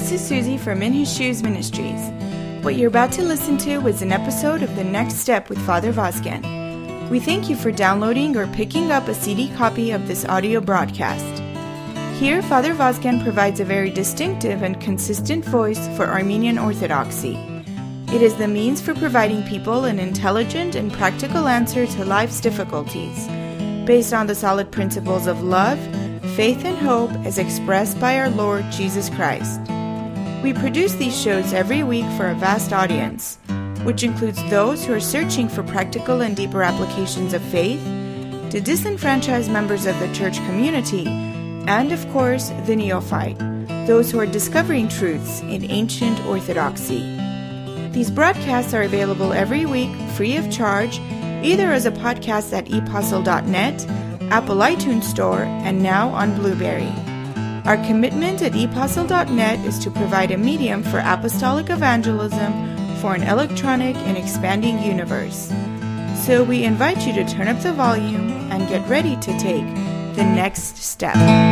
this is Susie from In His Shoes Ministries. What you're about to listen to was an episode of The Next Step with Father Vazquez. We thank you for downloading or picking up a CD copy of this audio broadcast. Here, Father Vazquez provides a very distinctive and consistent voice for Armenian Orthodoxy. It is the means for providing people an intelligent and practical answer to life's difficulties, based on the solid principles of love, faith, and hope as expressed by our Lord Jesus Christ. We produce these shows every week for a vast audience, which includes those who are searching for practical and deeper applications of faith, to disenfranchised members of the church community, and of course, the neophyte, those who are discovering truths in ancient orthodoxy. These broadcasts are available every week free of charge, either as a podcast at epostle.net, Apple iTunes Store, and now on Blueberry. Our commitment at epostle.net is to provide a medium for apostolic evangelism for an electronic and expanding universe. So we invite you to turn up the volume and get ready to take the next step.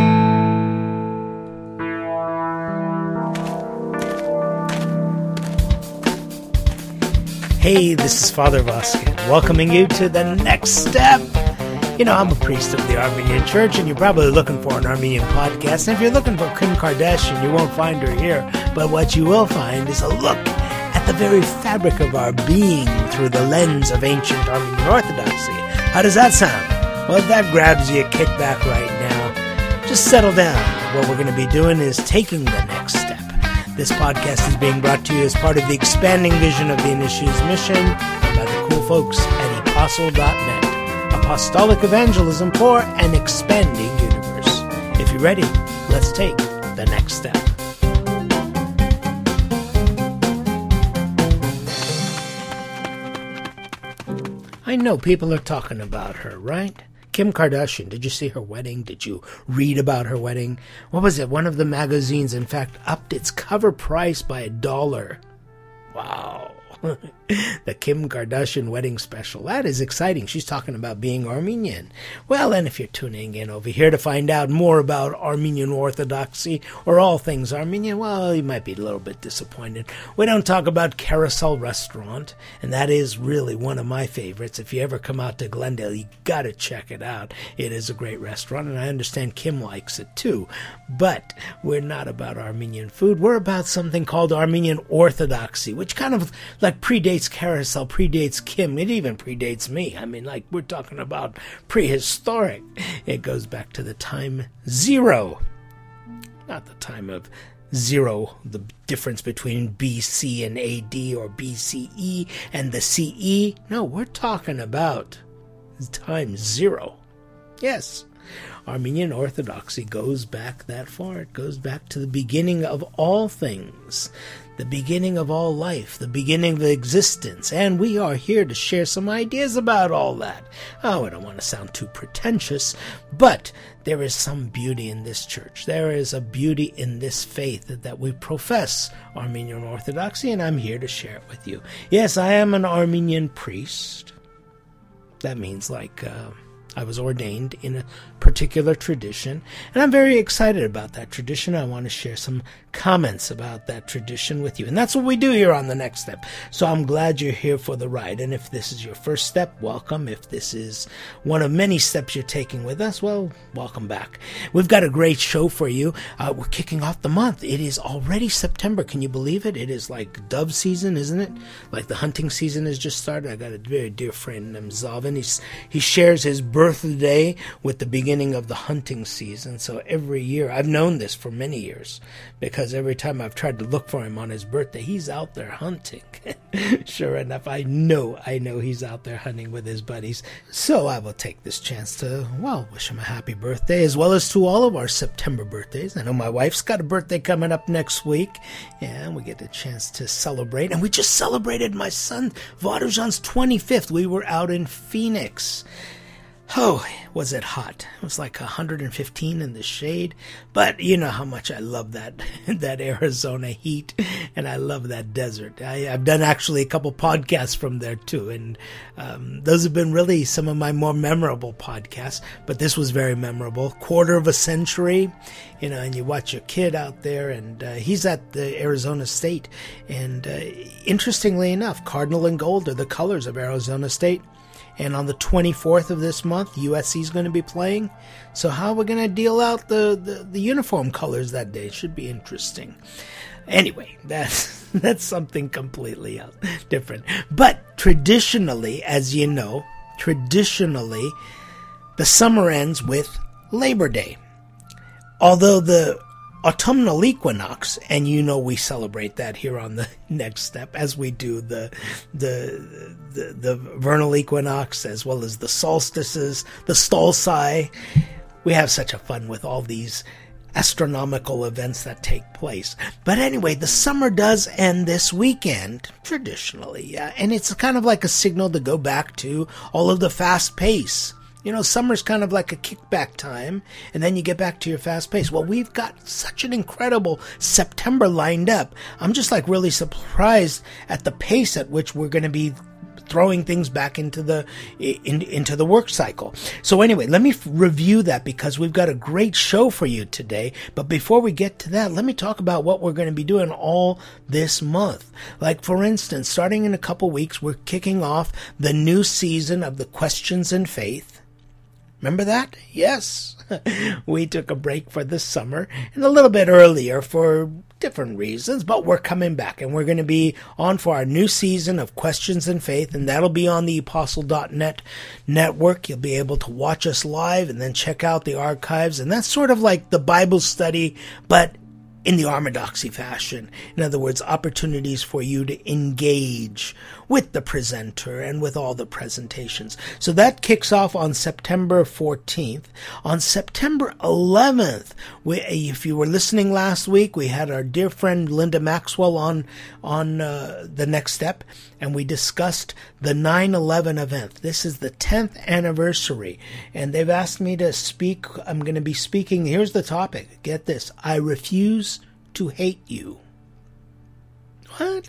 Hey, this is Father Vazquez, welcoming you to The Next Step. You know, I'm a priest of the Armenian Church, and you're probably looking for an Armenian podcast. And if you're looking for Kim Kardashian, you won't find her here. But what you will find is a look at the very fabric of our being through the lens of ancient Armenian Orthodoxy. How does that sound? Well, if that grabs you, kick back right now. Just settle down. What we're going to be doing is taking the next step. This podcast is being brought to you as part of the expanding vision of the In His Shoes mission and by the cool folks at epostle.net. Apostolic evangelism for an expanding universe. If you're ready, let's take the next step. I know people are talking about her, right? Kim Kardashian, did you see her wedding? Did you read about her wedding? What was it? One of the magazines, in fact, upped its cover price by $1. Wow. The Kim Kardashian wedding special. That is exciting. She's talking about being Armenian. Well, and if you're tuning in over here to find out more about Armenian Orthodoxy or all things Armenian, well, you might be a little bit disappointed. We don't talk about Carousel Restaurant, and that is really one of my favorites. If you ever come out to Glendale, you gotta check it out. It is a great restaurant, and I understand Kim likes it too. But we're not about Armenian food. We're about something called Armenian Orthodoxy, which kind of like predates Carousel, predates Kim. It even predates me. I mean, like, we're talking about prehistoric. It goes back to the time zero. Not the time of zero, the difference between BC and AD or BCE and the CE. No, we're talking about time zero. Yes. Armenian Orthodoxy goes back that far. It goes back to the beginning of all things, the beginning of all life, the beginning of existence, and we are here to share some ideas about all that. Oh, I don't want to sound too pretentious, but there is some beauty in this church. There is a beauty in this faith that we profess, Armenian Orthodoxy, and I'm here to share it with you. Yes, I am an Armenian priest. That means I was ordained in a particular tradition, and I'm very excited about that tradition. I want to share some comments about that tradition with you, and that's what we do here on The Next Step. So I'm glad you're here for the ride, and if this is your first step, welcome. If this is one of many steps you're taking with us, well, welcome back. We've got a great show for you. We're kicking off the month. It is already September. Can you believe it? It is like dove season, isn't it? Like the hunting season has just started. I got a very dear friend named Zalvin. He shares his birthday with the beginning of the hunting season. So every year, I've known this for many years, because every time I've tried to look for him on his birthday, he's out there hunting. Sure enough, I know he's out there hunting with his buddies. So I will take this chance to, well, wish him a happy birthday, as well as to all of our September birthdays. I know my wife's got a birthday coming up next week, and we get a chance to celebrate. And we just celebrated my son Varujan's 25th. We were out in Phoenix. Oh, was it hot? It was like 115 in the shade, but you know how much I love that Arizona heat, and I love that desert. I've done actually a couple podcasts from there too, and those have been really some of my more memorable podcasts, but this was very memorable. Quarter of a century, and you watch your kid out there, and he's at the Arizona State, and interestingly enough, cardinal and gold are the colors of Arizona State. And on the 24th of this month, USC is going to be playing. So how are we going to deal out the uniform colors that day? Should be interesting. Anyway, that's something completely different. But traditionally, as you know, the summer ends with Labor Day. Although the autumnal equinox, and we celebrate that here on the Next Step, as we do the vernal equinox, as well as the solstices, the Stolsci. We have such a fun with all these astronomical events that take place. But anyway, the summer does end this weekend, traditionally, yeah, and it's kind of like a signal to go back to all of the fast pace. Summer's kind of like a kickback time, and then you get back to your fast pace. Well, we've got such an incredible September lined up. I'm just really surprised at the pace at which we're going to be throwing things back into the work cycle. So anyway, let me review that because we've got a great show for you today. But before we get to that, let me talk about what we're going to be doing all this month. Like, for instance, starting in a couple weeks, we're kicking off the new season of the Questions in Faith. Remember that? Yes. We took a break for the summer and a little bit earlier for different reasons, but we're coming back and we're going to be on for our new season of Questions in Faith, and that'll be on the Apostle.net network. You'll be able to watch us live and then check out the archives, and that's sort of like the Bible study, but in the Orthodoxy fashion. In other words, opportunities for you to engage with the presenter and with all the presentations. So that kicks off on September 14th. On September 11th, if you were listening last week, we had our dear friend Linda Maxwell on the Next Step, and we discussed the 9/11 event. This is the 10th anniversary, and they've asked me to speak. I'm going to be speaking. Here's the topic. Get this. I refuse to hate you. What?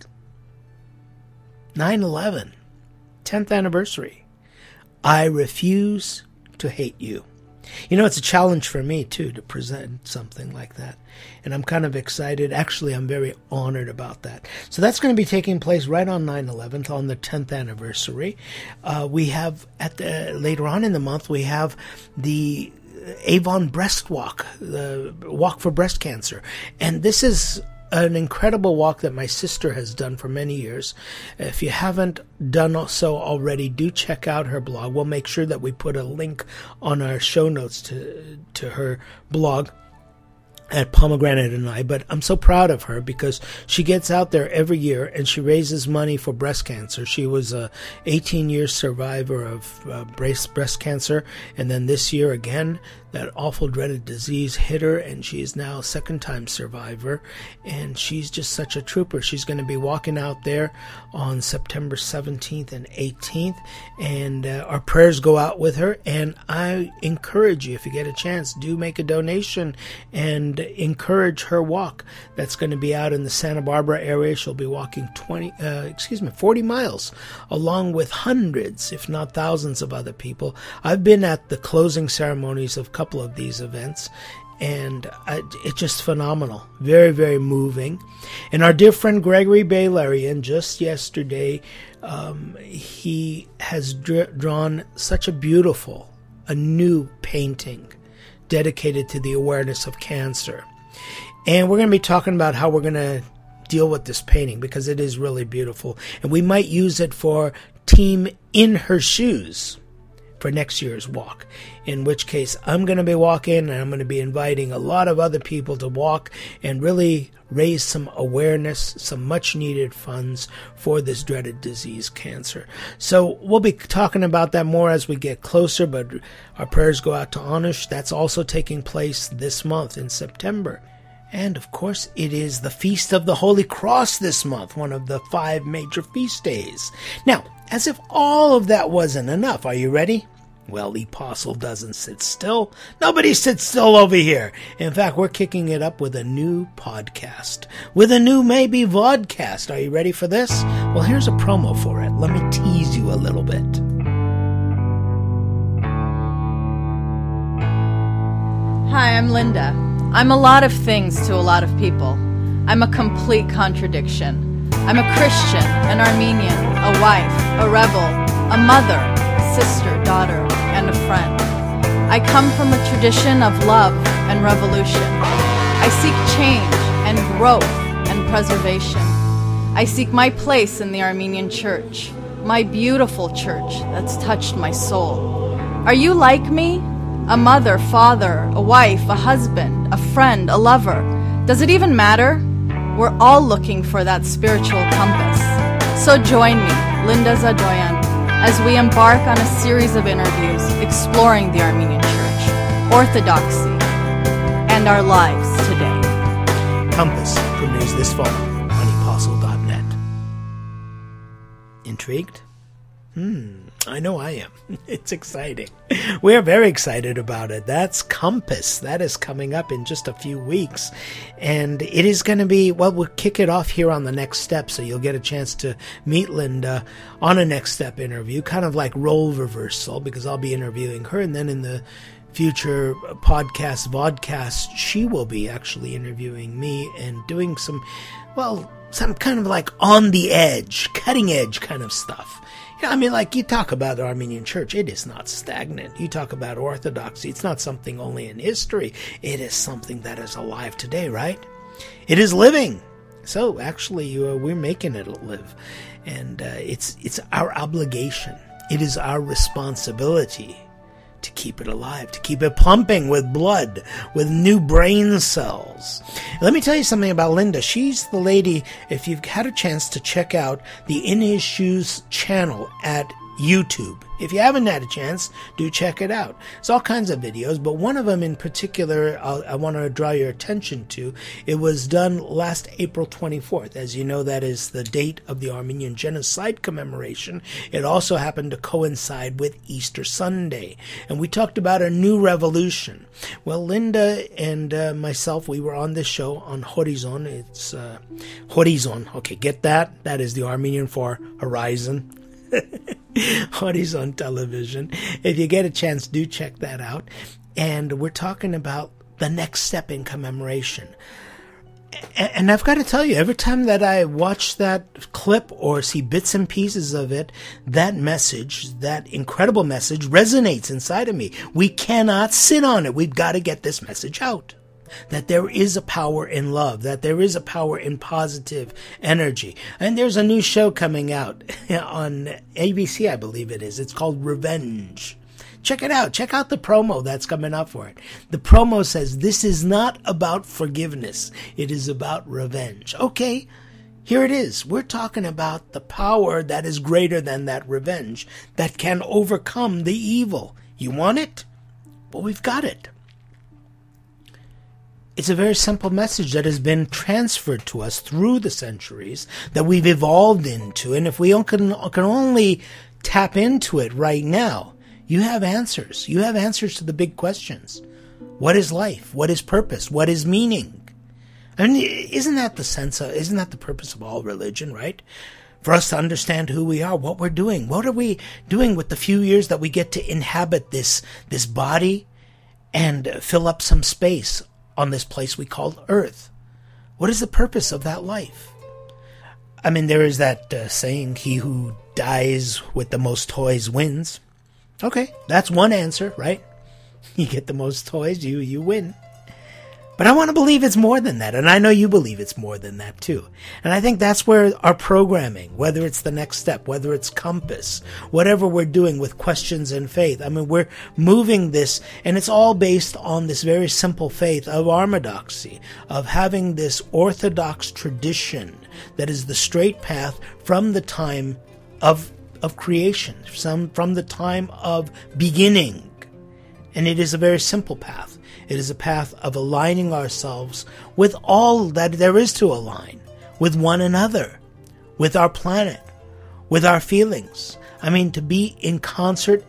9/11, 10th anniversary. I refuse to hate you. It's a challenge for me, too, to present something like that. And I'm kind of excited. Actually, I'm very honored about that. So that's going to be taking place right on 9/11, on the 10th anniversary. We have, later on in the month, we have the Avon Breast Walk, the Walk for Breast Cancer. And this is an incredible walk that my sister has done for many years. If you haven't done so already, do check out her blog. We'll make sure that we put a link on our show notes to her blog at Pomegranate and I, but I'm so proud of her because she gets out there every year and she raises money for breast cancer. She was a 18-year survivor of breast cancer, and then this year again, that awful dreaded disease hit her, and she is now a second-time survivor, and she's just such a trooper. She's going to be walking out there on September 17th and 18th, and our prayers go out with her, and I encourage you, if you get a chance, do make a donation and encourage her walk. That's going to be out in the Santa Barbara area. She'll be walking 40 miles, along with hundreds, if not thousands of other people. I've been at the closing ceremonies of a couple of these events, and it's just phenomenal. Very, very moving. And our dear friend Gregory Baylarian, just yesterday, he has drawn such a new painting dedicated to the awareness of cancer. And we're going to be talking about how we're going to deal with this painting, because it is really beautiful. And we might use it for Team In Her Shoes for next year's walk, in which case I'm going to be walking, and I'm going to be inviting a lot of other people to walk and really raise some awareness, some much needed funds for this dreaded disease, cancer. So we'll be talking about that more as we get closer, but our prayers go out to Anush. That's also taking place this month in September. And of course, it is the Feast of the Holy Cross this month, one of the 5 major feast days. Now, as if all of that wasn't enough, are you ready? Well, the apostle doesn't sit still. Nobody sits still over here. In fact, we're kicking it up with a new podcast. With a new maybe vodcast. Are you ready for this? Well, here's a promo for it. Let me tease you a little bit. Hi, I'm Linda. I'm a lot of things to a lot of people. I'm a complete contradiction. I'm a Christian, an Armenian, a wife, a rebel, a mother, sister, daughter, and a friend. I come from a tradition of love and revolution. I seek change and growth and preservation. I seek my place in the Armenian church, my beautiful church that's touched my soul. Are you like me? A mother, father, a wife, a husband, a friend, a lover. Does it even matter? We're all looking for that spiritual compass. So join me, Linda Zadoyan, as we embark on a series of interviews exploring the Armenian Church, orthodoxy, and our lives today. Compass premieres this fall on apostle.net. Intrigued? I know I am. It's exciting. We're very excited about it. That's Compass. That is coming up in just a few weeks. And it is going to be, well, we'll kick it off here on the Next Step, so you'll get a chance to meet Linda on a Next Step interview, kind of like role reversal, because I'll be interviewing her, and then in the future podcast, vodcast, she will be actually interviewing me and doing some kind of like on the edge, cutting edge kind of stuff. Yeah, I mean, like, you talk about the Armenian Church, it is not stagnant. You talk about orthodoxy, it's not something only in history. It is something that is alive today, right? It is living. So, actually, we're making it live. And it's our obligation. It is our responsibility to keep it alive, to keep it pumping with blood, with new brain cells. Let me tell you something about Linda. She's the lady, if you've had a chance to check out the In His Shoes channel at YouTube. If you haven't had a chance, do check it out. It's all kinds of videos, but one of them in particular I want to draw your attention to. It was done last April 24th. As you know, that is the date of the Armenian Genocide commemoration. It also happened to coincide with Easter Sunday. And we talked about a new revolution. Well, Linda and myself, we were on this show on Horizon. It's Horizon. Okay, get that? That is the Armenian for horizon. Horizon Television. If you get a chance, do check that out. And we're talking about the next step in commemoration. And I've got to tell you, every time that I watch that clip or see bits and pieces of it, that message, that incredible message, resonates inside of me. We cannot sit on it. We've got to get this message out. That there is a power in love, that there is a power in positive energy. And there's a new show coming out on ABC, I believe it is. It's called Revenge. Check it out. Check out the promo that's coming up for it. The promo says, this is not about forgiveness. It is about revenge. Okay, here it is. We're talking about the power that is greater than that revenge, that can overcome the evil. You want it? Well, we've got it. It's a very simple message that has been transferred to us through the centuries, that we've evolved into. And if we can only tap into it right now, you have answers. You have answers to the big questions. What is life? What is purpose? What is meaning? I mean, isn't that the purpose of all religion, right? For us to understand who we are, what we're doing. What are we doing with the few years that we get to inhabit this body and fill up some space on this place we call Earth? What is the purpose of that life? I mean, there is that saying, he who dies with the most toys wins. Okay, that's one answer, right? You get the most toys, you win. But I want to believe it's more than that, and I know you believe it's more than that too. And I think that's where our programming, whether it's the Next Step, whether it's Compass, whatever we're doing with Questions and Faith, I mean, we're moving this, and it's all based on this very simple faith of Armadoxy, of having this orthodox tradition that is the straight path from the time of creation, from the time of beginning. And it is a very simple path. It is a path of aligning ourselves with all that there is to align, with one another, with our planet, with our feelings. I mean, to be in concert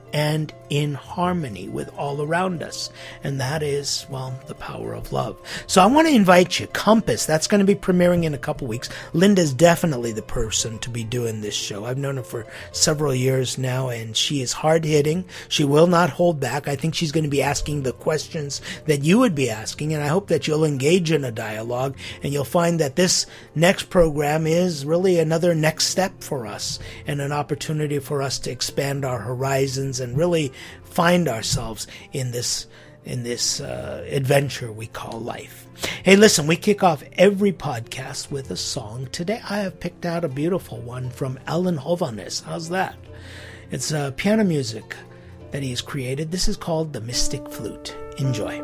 and in harmony with all around us. And that is, well, the power of love. So I want to invite you, Compass, that's going to be premiering in a couple weeks. Linda's definitely the person to be doing this show. I've known her for several years now, and she is hard-hitting. She will not hold back. I think she's going to be asking the questions that you would be asking, and I hope that you'll engage in a dialogue, and you'll find that this next program is really another next step for us, and an opportunity for us to expand our horizons and really find ourselves in this adventure we call life. Hey, listen, we kick off every podcast with a song. Today I have picked out a beautiful one from Alan Hovhaness. How's that? It's piano music that he's created. This is called The Mystic Flute. Enjoy.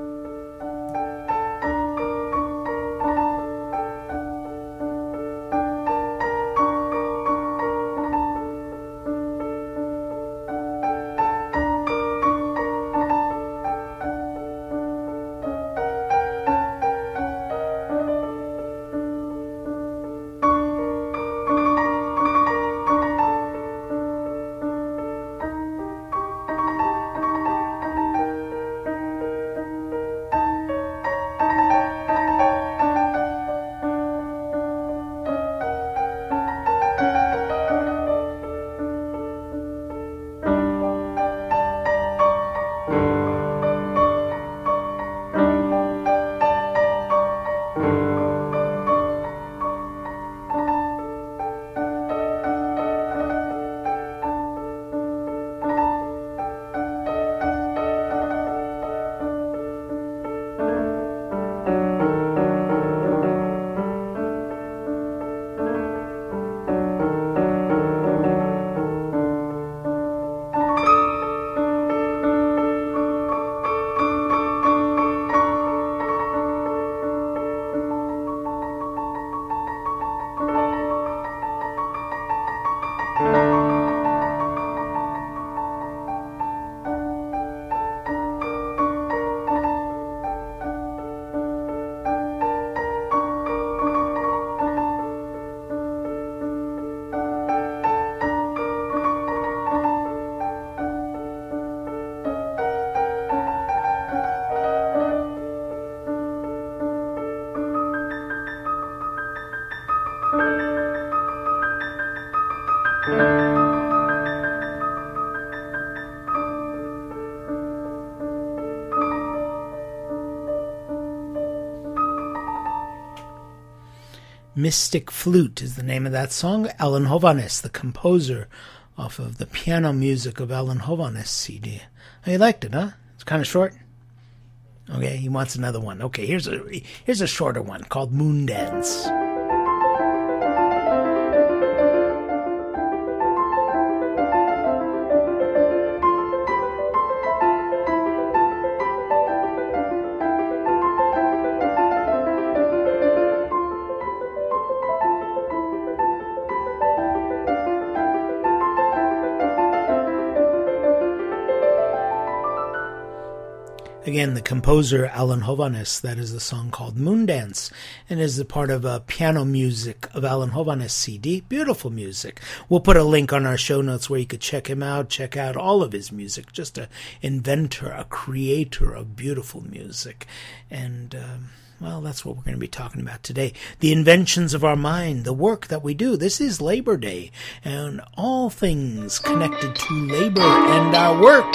Mystic Flute is the name of that song. Alan Hovhaness, the composer off of the piano music of Alan Hovhaness CD. Oh, you liked it, huh? It's kind of short. Okay, he wants another one. Okay, here's a shorter one called Moon Dance. Again, the composer Alan Hovhaness, that is the song called Moon Dance, and is a part of a piano music of Alan Hovhaness CD. Beautiful music. We'll put a link on our show notes where you could check him out, check out all of his music. Just an inventor, a creator of beautiful music. And, well, that's what we're going to be talking about today. The inventions of our mind, the work that we do. This is Labor Day, and all things connected to labor and our work.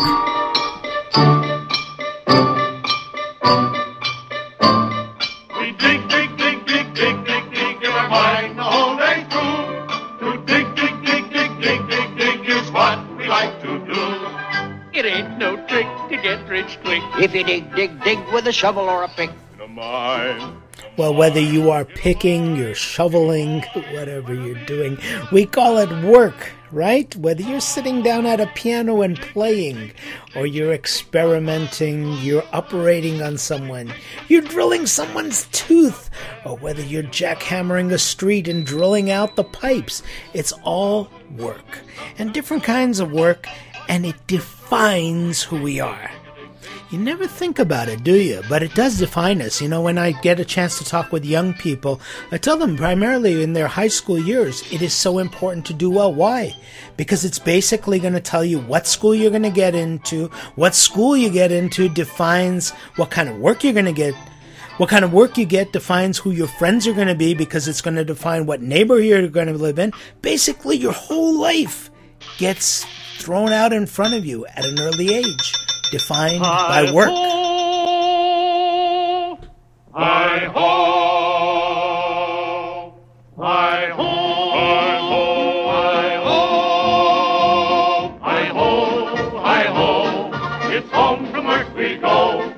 If you dig with a shovel or a pick. Well, whether you are picking, you're shoveling, whatever you're doing, we call it work, right? Whether you're sitting down at a piano and playing, or you're experimenting, you're operating on someone, you're drilling someone's tooth, or whether you're jackhammering a street and drilling out the pipes, it's all work. And different kinds of work, and it defines who we are. You never think about it, do you? But it does define us. You know, when I get a chance to talk with young people, I tell them primarily in their high school years, it is so important to do well. Why? Because it's basically going to tell you what school you're going to get into. What school you get into defines what kind of work you're going to get. What kind of work you get defines who your friends are going to be, because it's going to define what neighborhood you're going to live in. Basically, your whole life gets thrown out in front of you at an early age, defined by work. Hi-ho, hi-ho, hi-ho, hi-ho, hi-ho, it's home from work we go.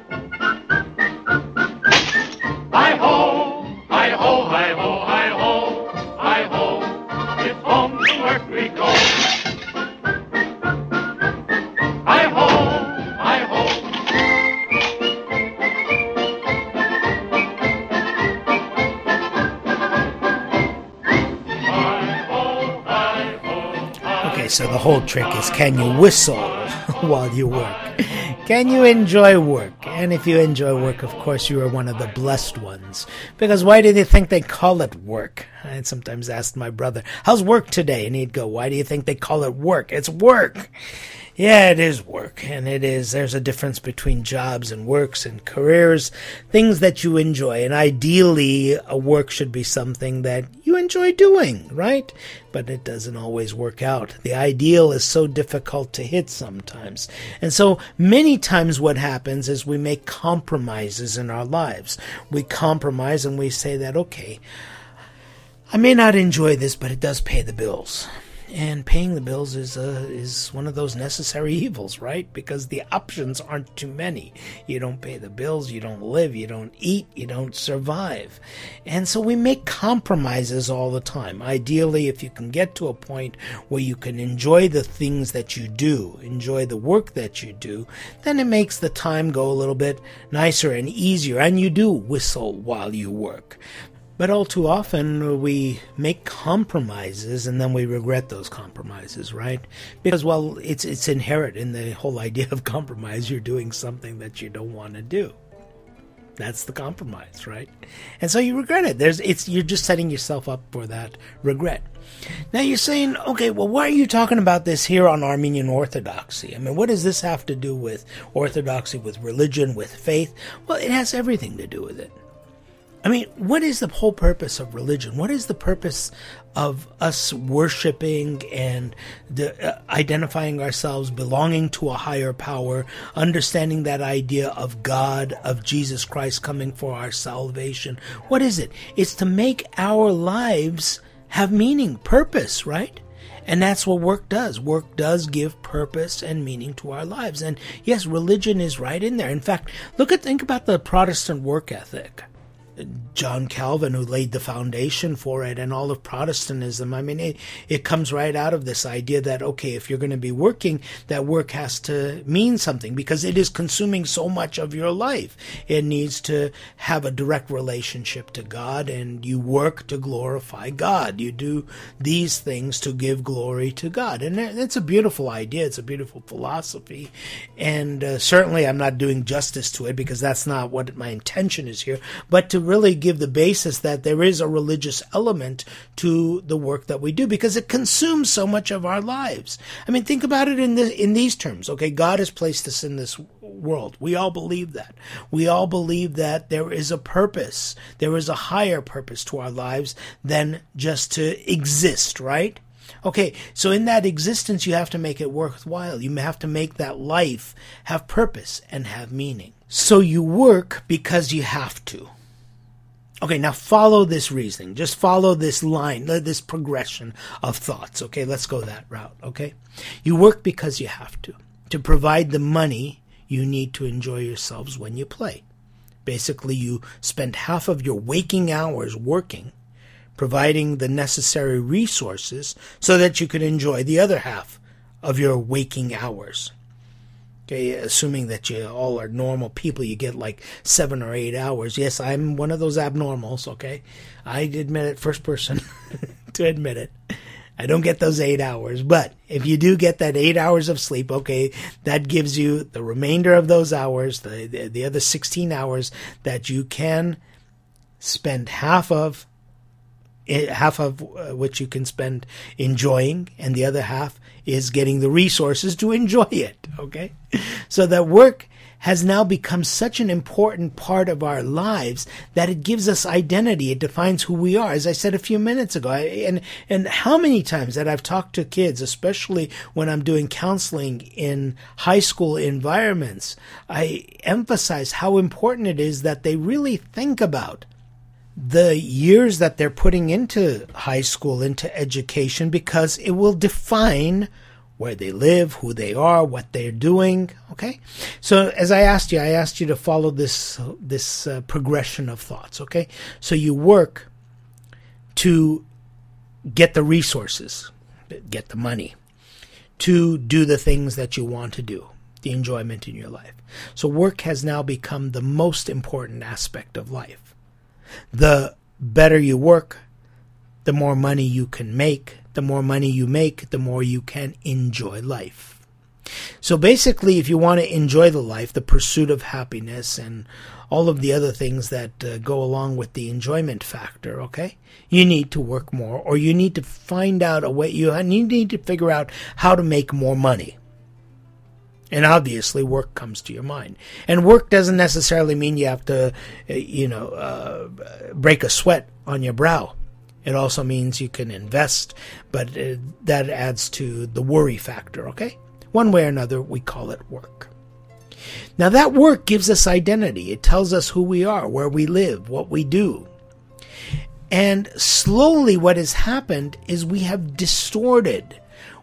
Hi-ho, hi-ho, hi-ho, hi-ho, hi-ho, it's home from work we go. Hi-ho, hi-ho. Okay, so the whole trick is, can you whistle while you work? Can you enjoy work? And if you enjoy work, of course, you are one of the blessed ones. Because why do they think they call it work? I sometimes ask my brother, how's work today? And he'd go, why do you think they call it work? It's work. Yeah, it is work, and it is. There's a difference between jobs and works and careers, things that you enjoy. And ideally, a work should be something that you enjoy doing, right? But it doesn't always work out. The ideal is so difficult to hit sometimes. And so many times what happens is we make compromises in our lives. We compromise and we say that, okay, I may not enjoy this, but it does pay the bills. And paying the bills is one of those necessary evils, right? Because the options aren't too many. You don't pay the bills, you don't live, you don't eat, you don't survive. And so we make compromises all the time. Ideally, if you can get to a point where you can enjoy the things that you do, enjoy the work that you do, then it makes the time go a little bit nicer and easier. And you do whistle while you work. But all too often, we make compromises and then we regret those compromises, right? Because, well, it's inherent in the whole idea of compromise. You're doing something that you don't want to do. That's the compromise, right? And so you regret it. You're just setting yourself up for that regret. Now you're saying, okay, well, why are you talking about this here on Armenian Orthodoxy? I mean, what does this have to do with Orthodoxy, with religion, with faith? Well, it has everything to do with it. I mean, what is the whole purpose of religion? What is the purpose of us worshiping and identifying ourselves, belonging to a higher power, understanding that idea of God, of Jesus Christ coming for our salvation? What is it? It's to make our lives have meaning, purpose, right? And that's what work does. Work does give purpose and meaning to our lives. And yes, religion is right in there. In fact, think about the Protestant work ethic. John Calvin, who laid the foundation for it, and all of Protestantism. I mean, it comes right out of this idea that, okay, if you're going to be working, that work has to mean something because it is consuming so much of your life. It needs to have a direct relationship to God, and you work to glorify God. You do these things to give glory to God. And it's a beautiful idea. It's a beautiful philosophy. And certainly I'm not doing justice to it because that's not what my intention is here, but to really give the basis that there is a religious element to the work that we do because it consumes so much of our lives. I mean, think about it in these terms. Okay, God has placed us in this world. We all believe that. We all believe that there is a purpose. There is a higher purpose to our lives than just to exist, right? Okay, so in that existence, you have to make it worthwhile. You have to make that life have purpose and have meaning. So you work because you have to. Okay, now follow this reasoning. Just follow this line, this progression of thoughts. Okay, let's go that route, okay? You work because you have to provide the money you need to enjoy yourselves when you play. Basically, you spend half of your waking hours working, providing the necessary resources so that you can enjoy the other half of your waking hours. Okay, assuming that you all are normal people, you get like 7 or 8 hours. Yes, I'm one of those abnormals, okay? I admit it, first person to admit it. I don't get those 8 hours, but if you do get that 8 hours of sleep, okay, that gives you the remainder of those hours, the other 16 hours that you can spend half of which you can spend enjoying, and the other half is getting the resources to enjoy it, okay? So that work has now become such an important part of our lives that it gives us identity. It defines who we are. As I said a few minutes ago, and how many times that I've talked to kids, especially when I'm doing counseling in high school environments, I emphasize how important it is that they really think about the years that they're putting into high school, into education, because it will define where they live, who they are, what they're doing. Okay, so as I asked you to follow this progression of thoughts. Okay, so you work to get the resources, get the money, to do the things that you want to do, the enjoyment in your life. So work has now become the most important aspect of life. The better you work, the more money you can make. The more money you make, the more you can enjoy life. So basically, if you want to enjoy the life, the pursuit of happiness, and all of the other things that go along with the enjoyment factor, okay, you need to work more, or you need to find out a way, you need to figure out how to make more money. And obviously, work comes to your mind. And work doesn't necessarily mean you have to, break a sweat on your brow. It also means you can invest, but that adds to the worry factor, okay? One way or another, we call it work. Now, that work gives us identity. It tells us who we are, where we live, what we do. And slowly what has happened is we have distorted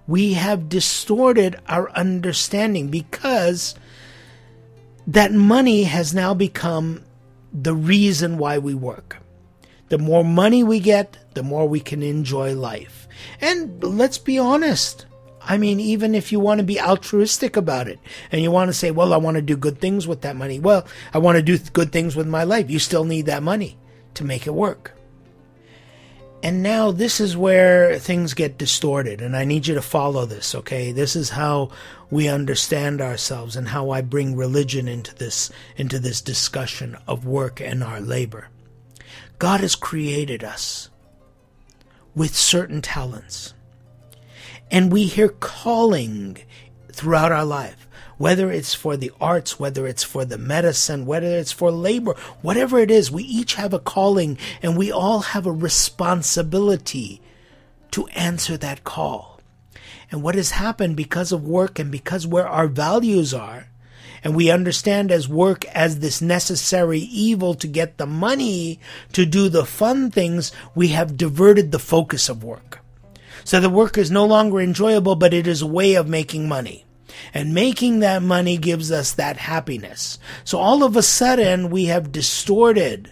our understanding, because that money has now become the reason why we work. The more money we get, the more we can enjoy life. And let's be honest. I mean, even if you want to be altruistic about it, and you want to say, well, I want to do good things with that money. Well, I want to do good things with my life. You still need that money to make it work. And now this is where things get distorted, and I need you to follow this, okay? This is how we understand ourselves, and how I bring religion into this discussion of work and our labor. God has created us with certain talents, and we hear calling throughout our life, whether it's for the arts, whether it's for the medicine, whether it's for labor, whatever it is, we each have a calling, and we all have a responsibility to answer that call. And what has happened because of work, and because where our values are, and we understand as work as this necessary evil to get the money to do the fun things, we have diverted the focus of work. So the work is no longer enjoyable, but it is a way of making money. And making that money gives us that happiness. So all of a sudden, we have distorted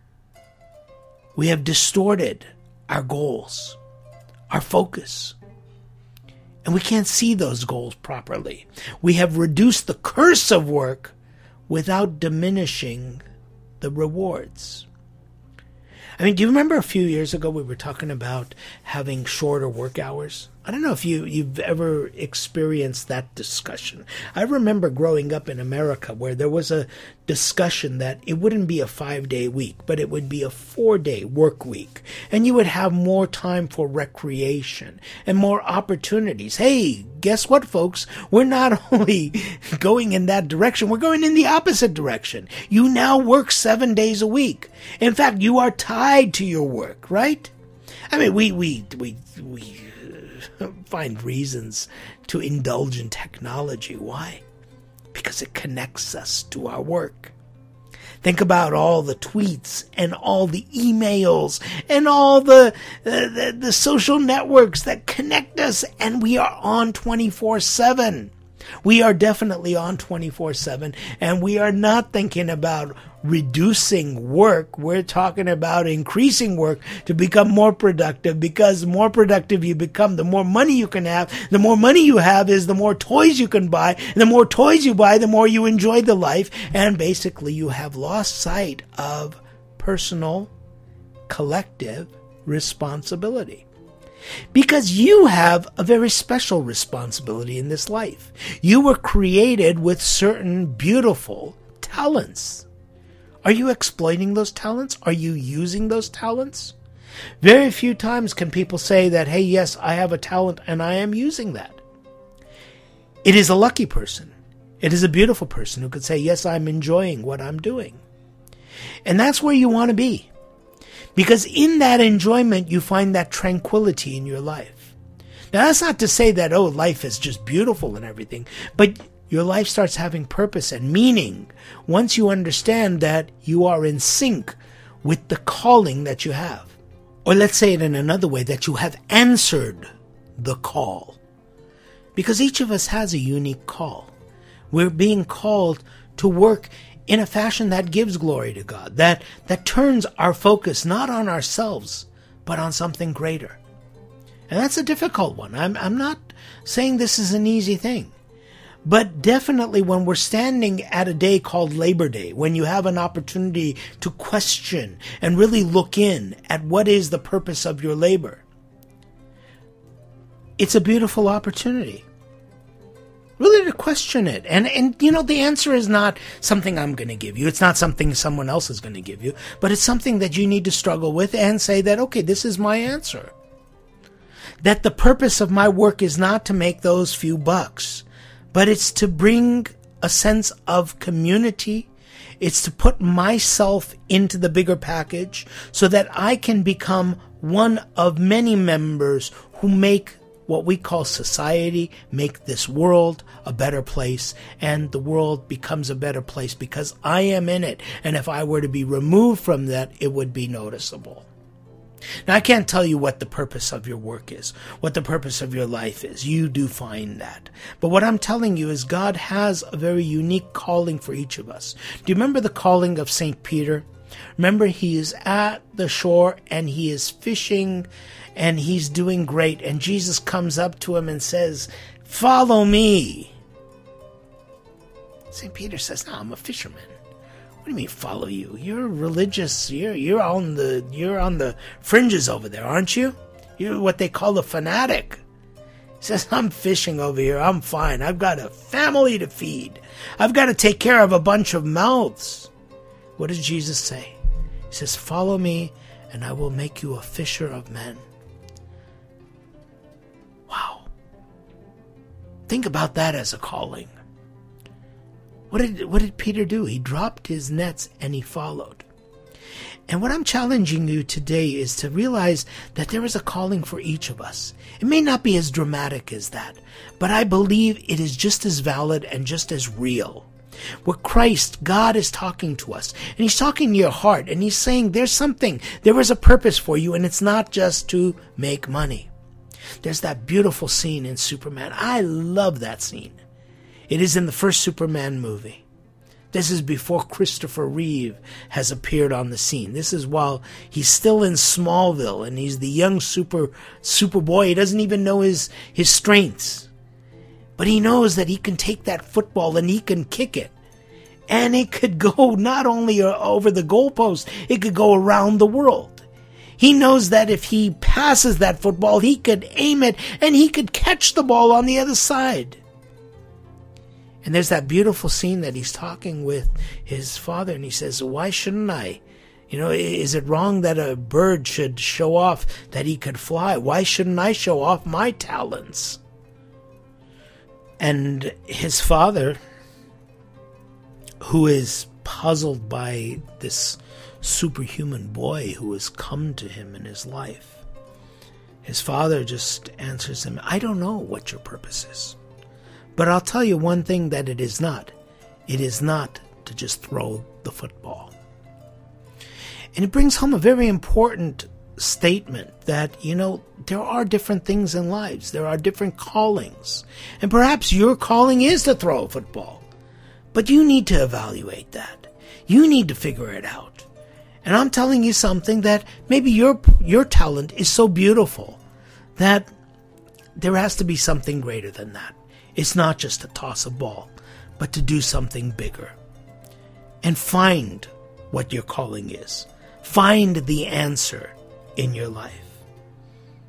our goals, our focus. And we can't see those goals properly. We have reduced the curse of work without diminishing the rewards. I mean, do you remember a few years ago we were talking about having shorter work hours? I don't know if you've ever experienced that discussion. I remember growing up in America where there was a discussion that it wouldn't be a 5-day week, but it would be a 4-day work week. And you would have more time for recreation and more opportunities. Hey, guess what, folks? We're not only going in that direction, we're going in the opposite direction. You now work 7 days a week. In fact, you are tied to your work, right? I mean, we find reasons to indulge in technology. Why? Because it connects us to our work. Think about all the tweets and all the emails and all the social networks that connect us, and we are on 24/7. We are definitely on 24/7, and we are not thinking about reducing work. We're talking about increasing work to become more productive, because the more productive you become, the more money you can have. The more money you have is the more toys you can buy. And the more toys you buy, the more you enjoy the life. And basically you have lost sight of personal, collective responsibility. Because you have a very special responsibility in this life. You were created with certain beautiful talents. Are you exploiting those talents? Are you using those talents? Very few times can people say that, hey, yes, I have a talent and I am using that. It is a lucky person. It is a beautiful person who could say, yes, I'm enjoying what I'm doing. And that's where you want to be. Because in that enjoyment, you find that tranquility in your life. Now, that's not to say that, life is just beautiful and everything, but your life starts having purpose and meaning once you understand that you are in sync with the calling that you have. Or let's say it in another way, that you have answered the call. Because each of us has a unique call. We're being called to work in a fashion that gives glory to God, that turns our focus not on ourselves, but on something greater. And that's a difficult one. I'm not saying this is an easy thing. But definitely when we're standing at a day called Labor Day, when you have an opportunity to question and really look in at what is the purpose of your labor, it's a beautiful opportunity. Really to question it. And the answer is not something I'm going to give you. It's not something someone else is going to give you. But it's something that you need to struggle with and say that, okay, this is my answer. That the purpose of my work is not to make those few bucks, but it's to bring a sense of community. It's to put myself into the bigger package so that I can become one of many members who make what we call society, make this world a better place, and the world becomes a better place because I am in it. And if I were to be removed from that, it would be noticeable. Now, I can't tell you what the purpose of your work is, what the purpose of your life is. You do find that. But what I'm telling you is God has a very unique calling for each of us. Do you remember the calling of St. Peter? Remember, he is at the shore and he is fishing and he's doing great. And Jesus comes up to him and says, "Follow me." St. Peter says, "No, I'm a fisherman." "What do you mean follow you? You're religious. You're on the fringes over there, aren't you? You're what they call a fanatic." He says, "I'm fishing over here. I'm fine. I've got a family to feed. I've got to take care of a bunch of mouths." What does Jesus say? He says, "Follow me, and I will make you a fisher of men." Wow. Think about that as a calling. What did Peter do? He dropped his nets and he followed. And what I'm challenging you today is to realize that there is a calling for each of us. It may not be as dramatic as that, but I believe it is just as valid and just as real. Where Christ, God is talking to us, and he's talking to your heart, and he's saying there is a purpose for you, and it's not just to make money. There's that beautiful scene in Superman. I love that scene. It is in the first Superman movie. This is before Christopher Reeve has appeared on the scene. This is while he's still in Smallville, and he's the young Superboy. He doesn't even know his strengths. But he knows that he can take that football and he can kick it. And it could go not only over the goalpost, it could go around the world. He knows that if he passes that football, he could aim it and he could catch the ball on the other side. And there's that beautiful scene that he's talking with his father, and he says, "Why shouldn't I? Is it wrong that a bird should show off that he could fly? Why shouldn't I show off my talents?" And his father, who is puzzled by this superhuman boy who has come to him in his life, his father just answers him, "I don't know what your purpose is. But I'll tell you one thing that it is not. It is not to just throw the football." And it brings home a very important statement that, there are different things in lives. There are different callings. And perhaps your calling is to throw a football. But you need to evaluate that. You need to figure it out. And I'm telling you something that maybe your talent is so beautiful that there has to be something greater than that. It's not just to toss a ball, but to do something bigger. And find what your calling is. Find the answer in your life.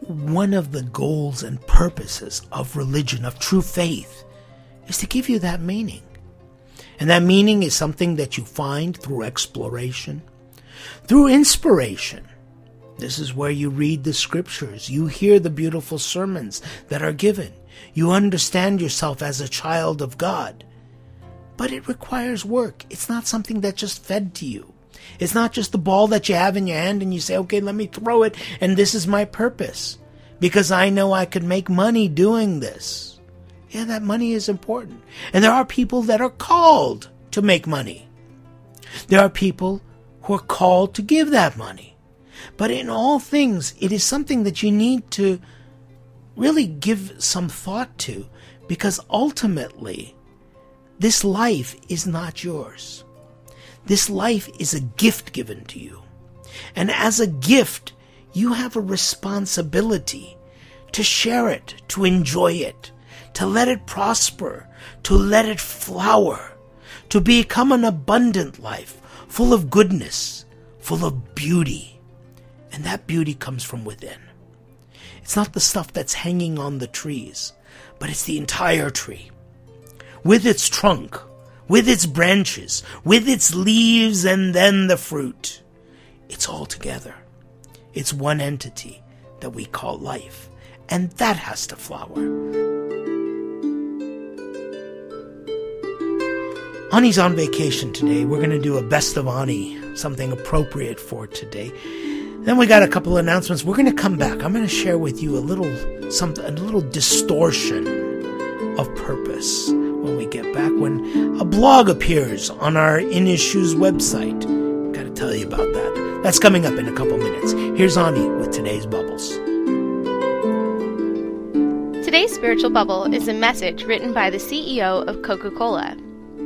one of the goals and purposes of religion, of true faith, is to give you that meaning. And that meaning is something that you find through exploration, through inspiration. This is where you read the scriptures. You hear the beautiful sermons that are given. You understand yourself as a child of God. But it requires work. It's not something that's just fed to you. It's not just the ball that you have in your hand and you say, okay, let me throw it and this is my purpose because I know I could make money doing this. Yeah, that money is important. And there are people that are called to make money. There are people who are called to give that money. But in all things, it is something that you need to really give some thought to, because ultimately, this life is not yours. This life is a gift given to you. And as a gift, you have a responsibility to share it, to enjoy it, to let it prosper, to let it flower, to become an abundant life, full of goodness, full of beauty. And that beauty comes from within. It's not the stuff that's hanging on the trees, but it's the entire tree. With its trunk, with its branches, with its leaves, and then the fruit. It's all together. It's one entity that we call life. And that has to flower. Ani's on vacation today. We're going to do a best of Ani, something appropriate for today. Then we got a couple announcements. We're going to come back. I'm going to share with you a little distortion of purpose when we get back, when a blog appears on our In Issues website. Got to tell you about that. That's coming up in a couple minutes. Here's Ani with today's Bubbles. Today's Spiritual Bubble is a message written by the CEO of Coca-Cola.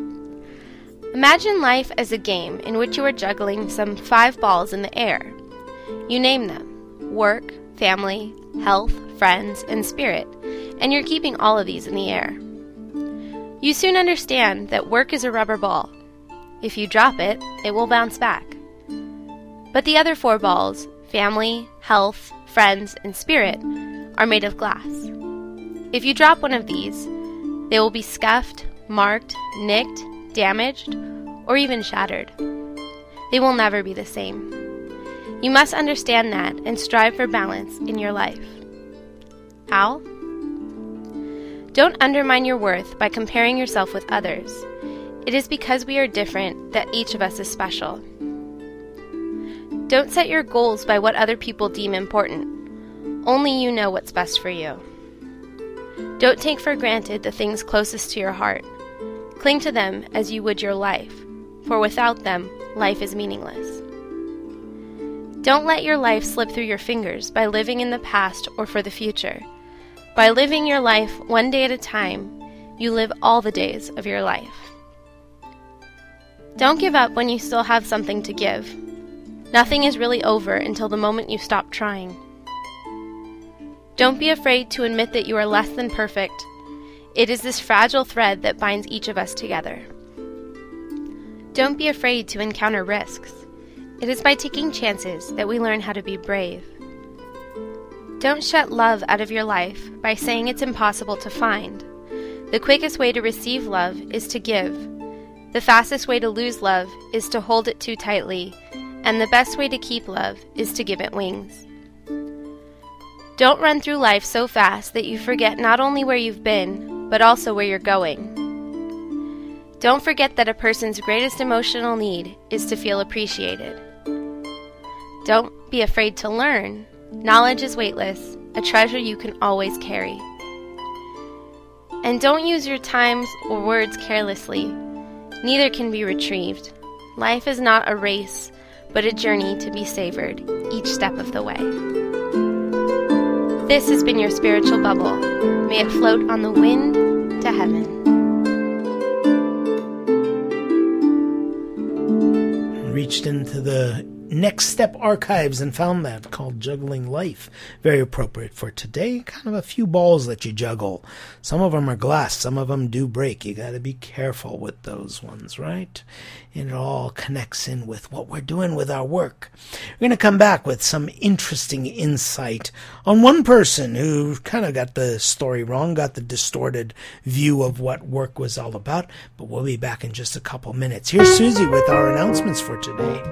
Imagine life as a game in which you are juggling some 5 balls in the air. You name them: work, family, health, friends, and spirit, and you're keeping all of these in the air. You soon understand that work is a rubber ball. If you drop it, it will bounce back. But the other 4 balls, family, health, friends, and spirit, are made of glass. If you drop one of these, they will be scuffed, marked, nicked, damaged, or even shattered. They will never be the same. You must understand that and strive for balance in your life. How? Don't undermine your worth by comparing yourself with others. It is because we are different that each of us is special. Don't set your goals by what other people deem important. Only you know what's best for you. Don't take for granted the things closest to your heart. Cling to them as you would your life, for without them, life is meaningless. Don't let your life slip through your fingers by living in the past or for the future. By living your life one day at a time, you live all the days of your life. Don't give up when you still have something to give. Nothing is really over until the moment you stop trying. Don't be afraid to admit that you are less than perfect. It is this fragile thread that binds each of us together. Don't be afraid to encounter risks. It is by taking chances that we learn how to be brave. Don't shut love out of your life by saying it's impossible to find. The quickest way to receive love is to give. The fastest way to lose love is to hold it too tightly, and the best way to keep love is to give it wings. Don't run through life so fast that you forget not only where you've been, but also where you're going. Don't forget that a person's greatest emotional need is to feel appreciated. Don't be afraid to learn. Knowledge is weightless, a treasure you can always carry. And don't use your times or words carelessly. Neither can be retrieved. Life is not a race, but a journey to be savored each step of the way. This has been your Spiritual Bubble. May it float on the wind to heaven. Reached into the Next Step Archives and found that called Juggling Life. Very appropriate for today. Kind of a few balls that you juggle. Some of them are glass. Some of them do break. You got to be careful with those ones, right? And it all connects in with what we're doing with our work. We're going to come back with some interesting insight on one person who kind of got the story wrong, got the distorted view of what work was all about. But we'll be back in just a couple minutes. Here's Susie with our announcements for today.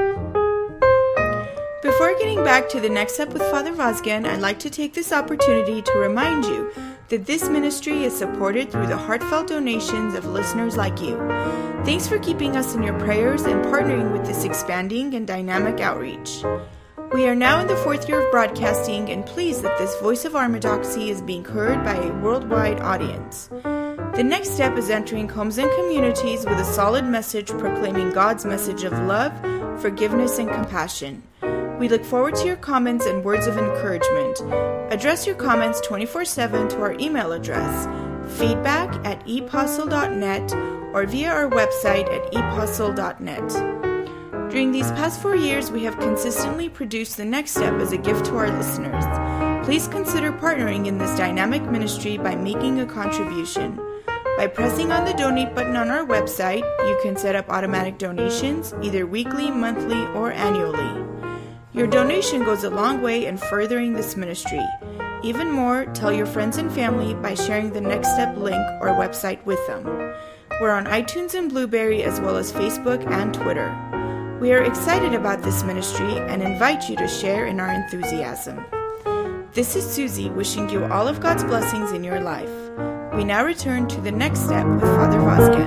Before getting back to the Next Step with Father Vazgen, I'd like to take this opportunity to remind you that this ministry is supported through the heartfelt donations of listeners like you. Thanks for keeping us in your prayers and partnering with this expanding and dynamic outreach. We are now in the 4th year of broadcasting and pleased that this voice of Armadoxy is being heard by a worldwide audience. The next step is entering homes and communities with a solid message proclaiming God's message of love, forgiveness, and compassion. We look forward to your comments and words of encouragement. Address your comments 24/7 to our email address, feedback@epostle.net, or via our website at epostle.net. During these past 4 years, we have consistently produced The Next Step as a gift to our listeners. Please consider partnering in this dynamic ministry by making a contribution. By pressing on the donate button on our website, you can set up automatic donations, either weekly, monthly, or annually. Your donation goes a long way in furthering this ministry. Even more, tell your friends and family by sharing the Next Step link or website with them. We're on iTunes and Blueberry as well as Facebook and Twitter. We are excited about this ministry and invite you to share in our enthusiasm. This is Susie wishing you all of God's blessings in your life. We now return to the Next Step with Father Vazgen.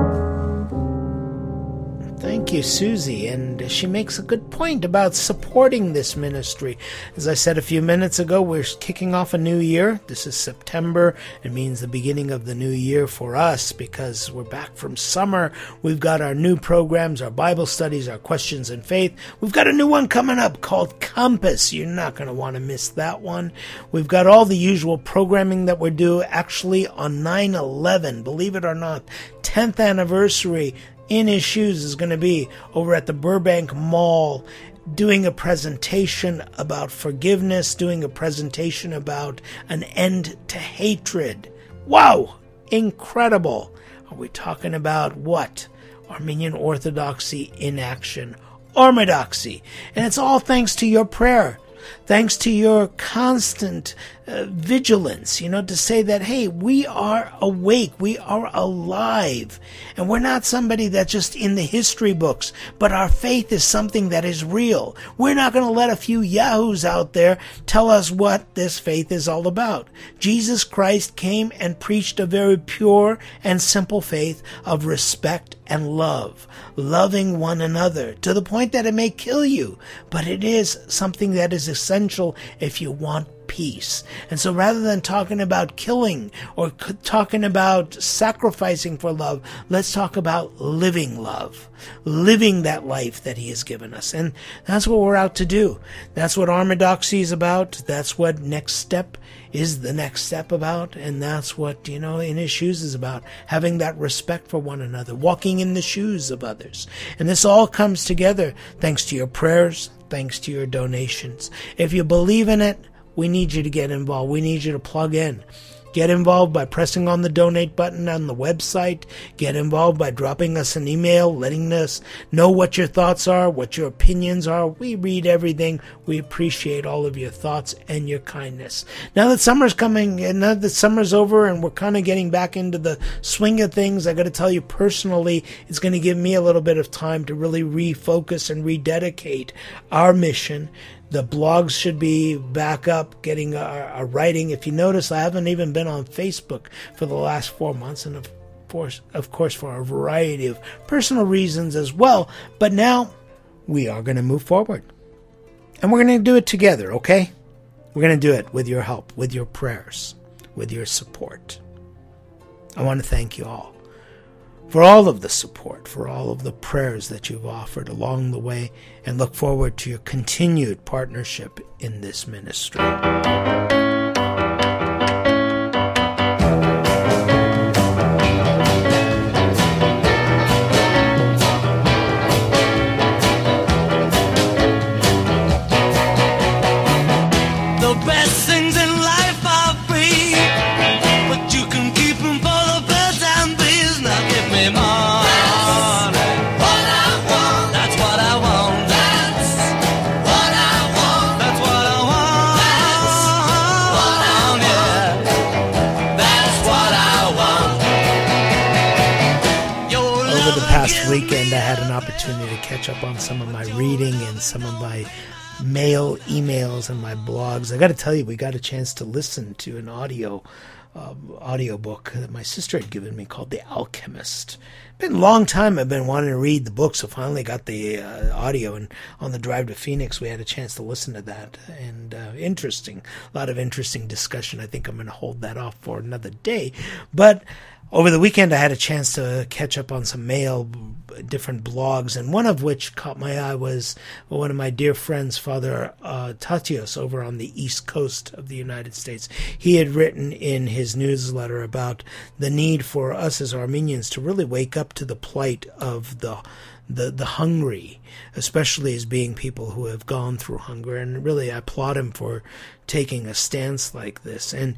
Thank you, Susie, and she makes a good point about supporting this ministry. As I said a few minutes ago, we're kicking off a new year. This is September. It means the beginning of the new year for us because we're back from summer. We've got our new programs, our Bible studies, our Questions in Faith. We've got a new one coming up called Compass. You're not going to want to miss that one. We've got all the usual programming that we're due actually on 9/11, believe it or not, 10th anniversary. In His Shoes is going to be over at the Burbank Mall doing a presentation about forgiveness, doing a presentation about an end to hatred. Wow! Incredible! Are we talking about what? Armenian Orthodoxy in action. Armadoxy. And it's all thanks to your prayer. Thanks to your constant vigilance, to say that, hey, we are awake, we are alive, and we're not somebody that's just in the history books, but our faith is something that is real. We're not going to let a few yahoos out there tell us what this faith is all about. Jesus Christ came and preached a very pure and simple faith of respect and love, loving one another to the point that it may kill you, but it is something that is essential if you want peace. And so rather than talking about killing or talking about sacrificing for love, let's talk about living love, living that life that He has given us. And that's what we're out to do. That's what Armadoxy is about. That's what Next Step is the next step about. And that's what, In His Shoes is about, having that respect for one another, walking in the shoes of others. And this all comes together thanks to your prayers, thanks to your donations. If you believe in it, we need you to get involved. We need you to plug in. Get involved by pressing on the donate button on the website. Get involved by dropping us an email, letting us know what your thoughts are, what your opinions are. We read everything. We appreciate all of your thoughts and your kindness. Now that summer's coming, and now that summer's over and we're kind of getting back into the swing of things, I got to tell you personally, it's going to give me a little bit of time to really refocus and rededicate our mission. The blogs should be back up, getting our writing. If you notice, I haven't even been on Facebook for the last 4 months, and of course, for a variety of personal reasons as well. But now, we are going to move forward. And we're going to do it together, okay? We're going to do it with your help, with your prayers, with your support. I want to thank you all for all of the support, for all of the prayers that you've offered along the way, and look forward to your continued partnership in this ministry. weekend I had an opportunity to catch up on some of my reading and some of my mail, emails, and my blogs. I got to tell you, we got a chance to listen to an audio book that my sister had given me called The Alchemist. Been a long time I've been wanting to read the book, so finally got the audio, and on the drive to Phoenix we had a chance to listen to that, and interesting, a lot of interesting discussion. I think I'm going to hold that off for another day, but over the weekend I had a chance to catch up on some mail, different blogs, and one of which caught my eye was one of my dear friends, Father Tatios, over on the East Coast of the United States. He had written in his newsletter about the need for us as Armenians to really wake up to the plight of the hungry, especially as being people who have gone through hunger. And really I applaud him for taking a stance like this. And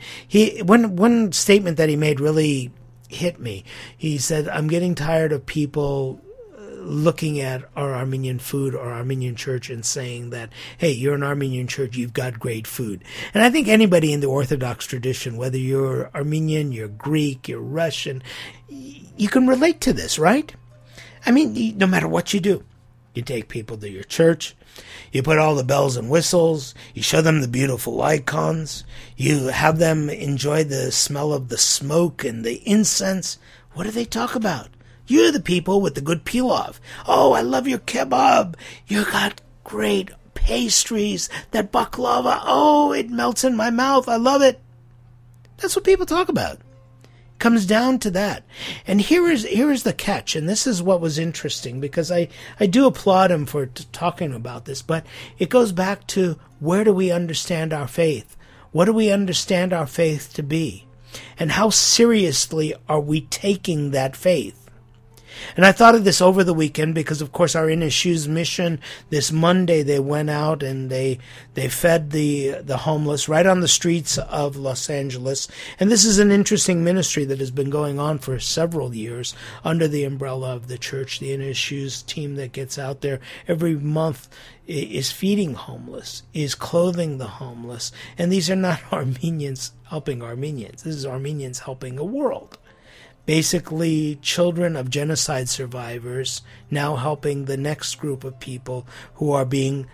one statement that he made really hit me. He said, I'm getting tired of people looking at our Armenian food or Armenian church and saying that, hey, you're an Armenian church, you've got great food. And I think anybody in the Orthodox tradition, whether you're Armenian, you're Greek, you're Russian, you can relate to this, right? I mean, no matter what you do, you take people to your church, you put all the bells and whistles, you show them the beautiful icons, you have them enjoy the smell of the smoke and the incense. What do they talk about? You're the people with the good pilaf. Oh, I love your kebab. You got great pastries. That baklava, oh, it melts in my mouth. I love it. That's what people talk about. Comes down to that. And here is the catch, and this is what was interesting, because I do applaud him for talking about this, but it goes back to, where do we understand our faith? What do we understand our faith to be? And how seriously are we taking that faith? And I thought of this over the weekend because, of course, our In His Shoes mission, this Monday they went out and they fed the homeless right on the streets of Los Angeles. And this is an interesting ministry that has been going on for several years under the umbrella of the church. The In His Shoes team that gets out there every month is feeding homeless, is clothing the homeless. And these are not Armenians helping Armenians. This is Armenians helping a world. Basically, children of genocide survivors now helping the next group of people who are being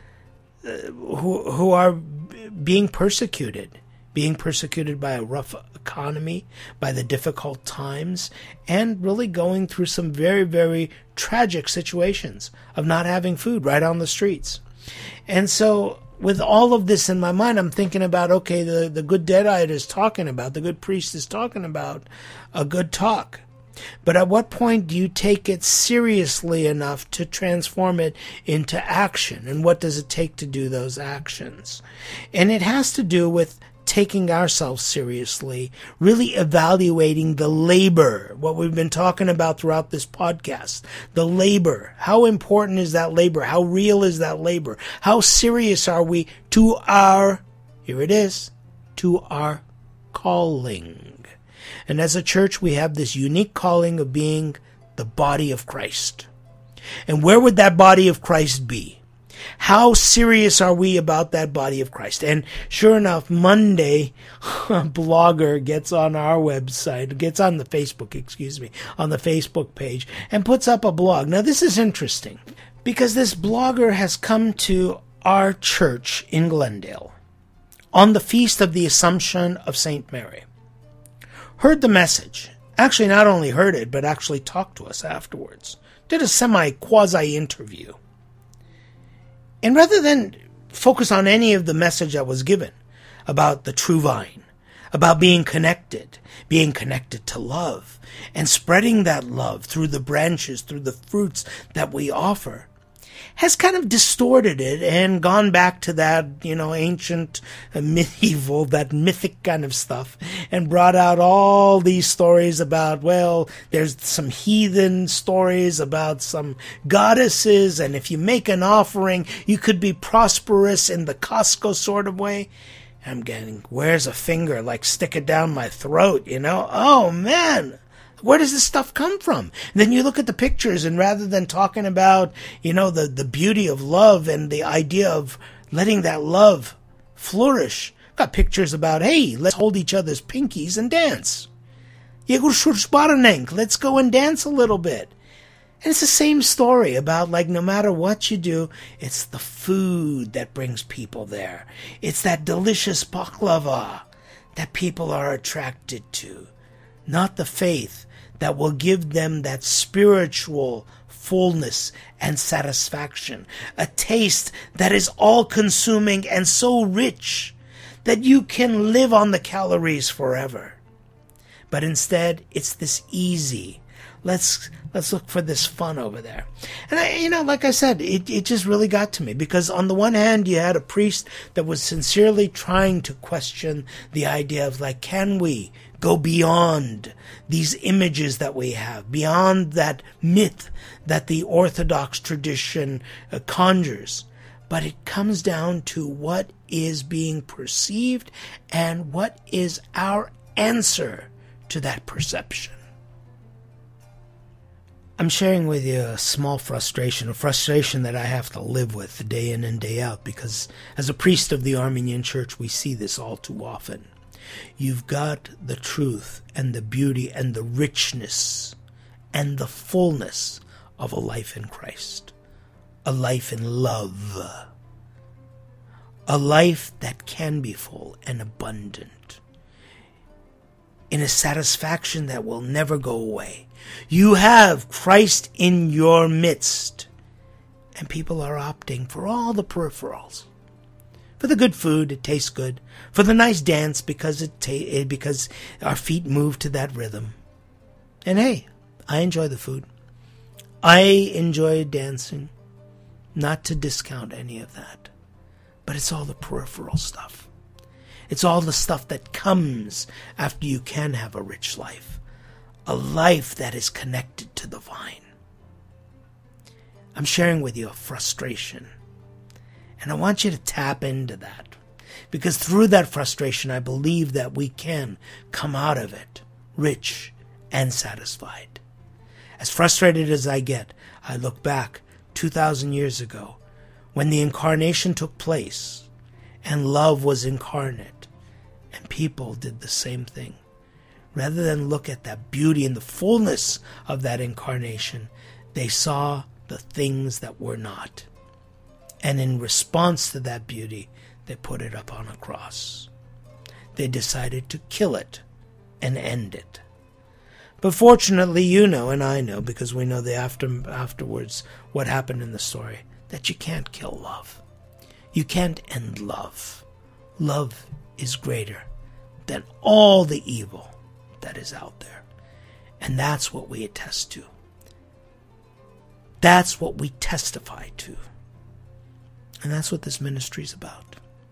persecuted by a rough economy, by the difficult times, and really going through some very, very tragic situations of not having food right on the streets. And so, with all of this in my mind, I'm thinking about, okay, the good deadite is talking about, the good priest is talking about a good talk. But at what point do you take it seriously enough to transform it into action? And what does it take to do those actions? And it has to do with taking ourselves seriously, really evaluating the labor, what we've been talking about throughout this podcast, the labor. How important is that labor? How real is that labor? How serious are we to our, here it is, to our calling? And as a church, we have this unique calling of being the body of Christ. And where would that body of Christ be? How serious are we about that body of Christ? And sure enough, Monday, a blogger gets on our website, gets on the Facebook, on the Facebook page, and puts up a blog. Now, this is interesting, because this blogger has come to our church in Glendale on the Feast of the Assumption of St. Mary. Heard the message. Actually, not only heard it, but actually talked to us afterwards. Did a semi-quasi interview. And rather than focus on any of the message that was given about the true vine, about being connected to love, and spreading that love through the branches, through the fruits that we offer, has kind of distorted it and gone back to that, ancient, medieval, that mythic kind of stuff, and brought out all these stories about, well, there's some heathen stories about some goddesses, and if you make an offering, you could be prosperous in the Costco sort of way. I'm getting, where's a finger? Like, stick it down my throat, Oh, man! Where does this stuff come from? And then you look at the pictures, and rather than talking about, the beauty of love and the idea of letting that love flourish, got pictures about, hey, let's hold each other's pinkies and dance. Let's go and dance a little bit. And it's the same story about, like, no matter what you do, it's the food that brings people there. It's that delicious baklava that people are attracted to, not the faith that will give them that spiritual fullness and satisfaction, a taste that is all-consuming and so rich that you can live on the calories forever. But instead, it's this easy, let's look for this fun over there. And like I said, it just really got to me, because on the one hand, you had a priest that was sincerely trying to question the idea of, like, can we go beyond these images that we have, beyond that myth that the Orthodox tradition conjures. But it comes down to what is being perceived and what is our answer to that perception. I'm sharing with you a small frustration, a frustration that I have to live with day in and day out, because as a priest of the Armenian Church, we see this all too often. You've got the truth and the beauty and the richness and the fullness of a life in Christ, a life in love, a life that can be full and abundant, in a satisfaction that will never go away. You have Christ in your midst, and people are opting for all the peripherals. For the good food, it tastes good. For the nice dance, because because our feet move to that rhythm. And hey, I enjoy the food. I enjoy dancing. Not to discount any of that. But it's all the peripheral stuff. It's all the stuff that comes after you can have a rich life. A life that is connected to the vine. I'm sharing with you a frustration. And I want you to tap into that. Because through that frustration, I believe that we can come out of it rich and satisfied. As frustrated as I get, I look back 2,000 years ago when the incarnation took place and love was incarnate, and people did the same thing. Rather than look at that beauty and the fullness of that incarnation, they saw the things that were not. And in response to that beauty, they put it up on a cross. They decided to kill it and end it. But fortunately, you know, and I know, because we know the afterwards what happened in the story, that you can't kill love. You can't end love. Love is greater than all the evil that is out there. And that's what we attest to. That's what we testify to. And that's what this ministry is about.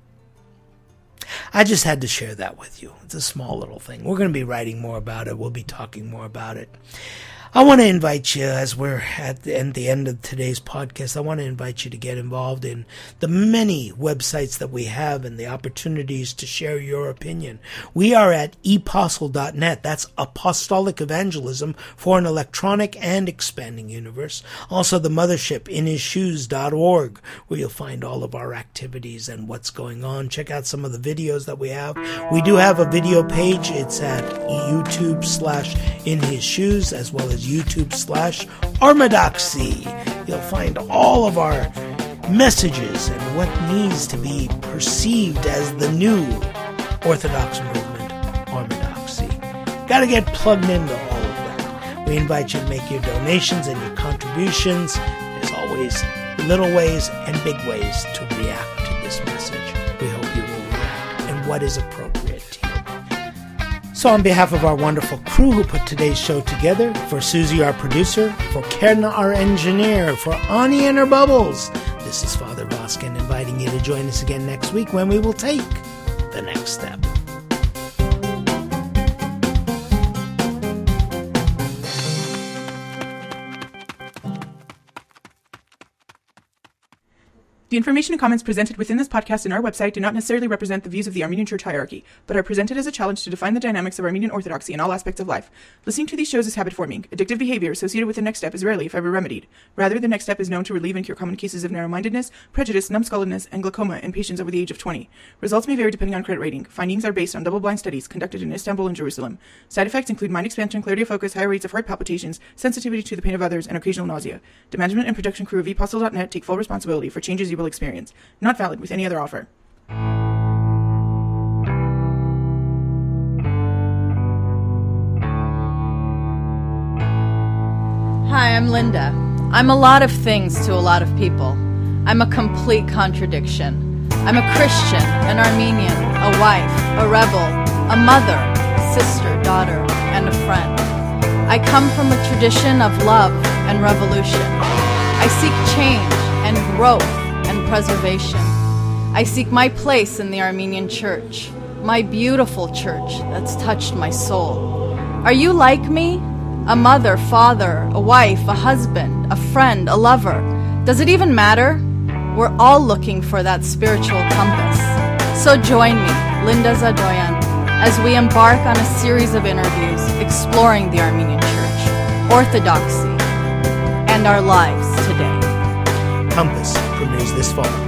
I just had to share that with you. It's a small little thing. We're going to be writing more about it. We'll be talking more about it. I want to invite you, as we're at the end of today's podcast, I want to invite you to get involved in the many websites that we have and the opportunities to share your opinion. We are at epostle.net. That's Apostolic Evangelism for an Electronic and Expanding Universe. Also the mothership, inhisshoes.org, where you'll find all of our activities and what's going on. Check out some of the videos that we have. We do have a video page. It's at YouTube/inhisshoes, as well as YouTube/Orthodoxy. You'll find all of our messages and what needs to be perceived as the new Orthodox movement, Orthodoxy. Got to get plugged into all of that. We invite you to make your donations and your contributions. There's always little ways and big ways to react to this message. We hope you will react in what is appropriate to you. So on behalf of our wonderful crew who put today's show together, for Susie, our producer, for Kerna, our engineer, for Ani and her bubbles, this is Father Voskin inviting you to join us again next week when we will take the next step. The information and comments presented within this podcast and our website do not necessarily represent the views of the Armenian Church hierarchy, but are presented as a challenge to define the dynamics of Armenian Orthodoxy in all aspects of life. Listening to these shows is habit-forming. Addictive behavior associated with the Next Step is rarely, if ever, remedied. Rather, the Next Step is known to relieve and cure common cases of narrow-mindedness, prejudice, numbskulledness, and glaucoma in patients over the age of 20. Results may vary depending on credit rating. Findings are based on double-blind studies conducted in Istanbul and Jerusalem. Side effects include mind expansion, clarity of focus, higher rates of heart palpitations, sensitivity to the pain of others, and occasional nausea. The management and production crew of ePostle.net take full responsibility for changes you will experience. Not valid with any other offer. Hi, I'm Linda. I'm a lot of things to a lot of people. I'm a complete contradiction. I'm a Christian, an Armenian, a wife, a rebel, a mother, sister, daughter, and a friend. I come from a tradition of love and revolution. I seek change and growth and preservation. I seek my place in the Armenian Church, my beautiful church that's touched my soul. Are you like me? A mother, father, a wife, a husband, a friend, a lover. Does it even matter? We're all looking for that spiritual compass. So join me, Linda Zadoyan, as we embark on a series of interviews exploring the Armenian Church, Orthodoxy, and our lives today. Compass premieres this fall.